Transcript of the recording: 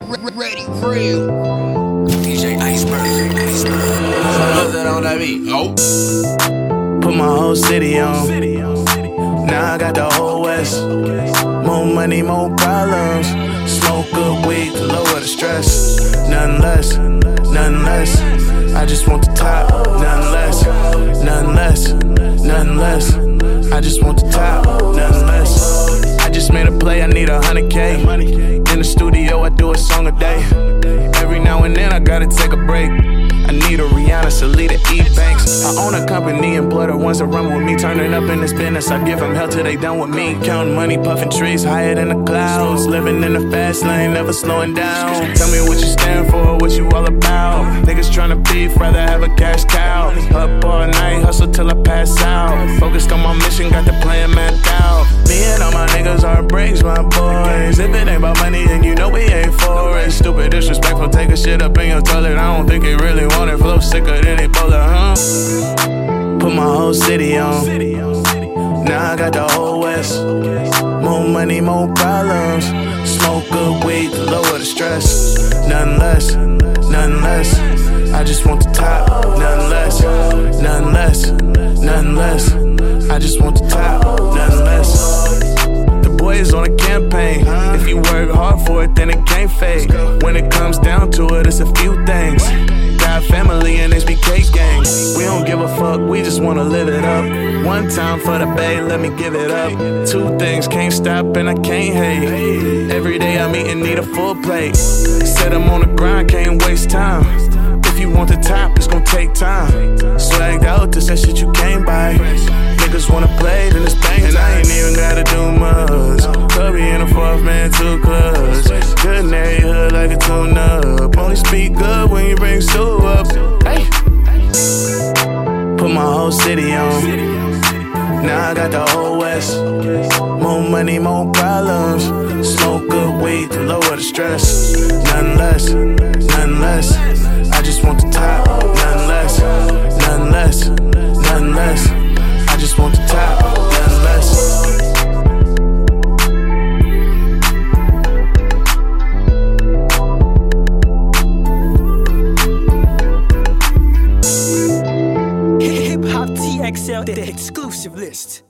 Ready, real. DJ Iceberg. Put that on that beat. Oh. Put my whole city on. Now I got the whole West. More money, more problems. Smoke good weed to lower the stress. Nothing less, nothing less. I just want the top. Nothing less, nothing less, nothing less. I just want the top. Nothing less. I just made a play, I need 100K. In the studio, I do a song a day. Every now and then, I gotta take a break. I need a Rihanna, Salida, E-Banks. I own a company, employ the ones that run with me. Turning up in this business, I give them hell till they done with me. Counting money, puffing trees higher than the clouds. Living in the fast lane, never slowing down. Tell me what you stand for, what you all about. Niggas tryna beef, rather have a cash cow. Up all night, hustle till I pass out. Focused on my mission, got the plan mapped out. Me and all my niggas are breaks, my boys. If it ain't about money, then you know we ain't for it. Stupid, disrespectful, take a shit up in your toilet. I don't think it really want it. Flow sicker than Ebola, huh? Put my whole city on. Now I got the whole West. More money, more problems. Smoke good weed to lower the stress. Nothing less, nothing less. I just want the top. Nothing less, nothing less, nothing less. I just want the top. Nothing less. The boy is on a campaign. If you work hard for it, then it can't fade. When it comes down to it, it's a few things. Got family and HBK gang. We don't give a fuck, we just wanna live it up. One time for the bay, let me give it up. Two things, can't stop and I can't hate. Every day I'm eating, need a full plate. Said I'm on the grind, can't waste time. If you want the top, it's gon' take time. Swagged out, this that shit you can't buy. Niggas wanna play, then it's bang. And I ain't even gotta do much. Clubby in the fourth man, 2 clubs. Good neighborhood like a tune-up. Only speak good when you bring Sue up. Hey. Put my whole city on. Now I got the whole West. More money, more problems. Smoke good weed to lower the stress. Nothing less, nothing less. I just want the top. Nothing less, nothing less, nothing less. I just want the top. Nothing less. Hip Hop TXL, the exclusive list.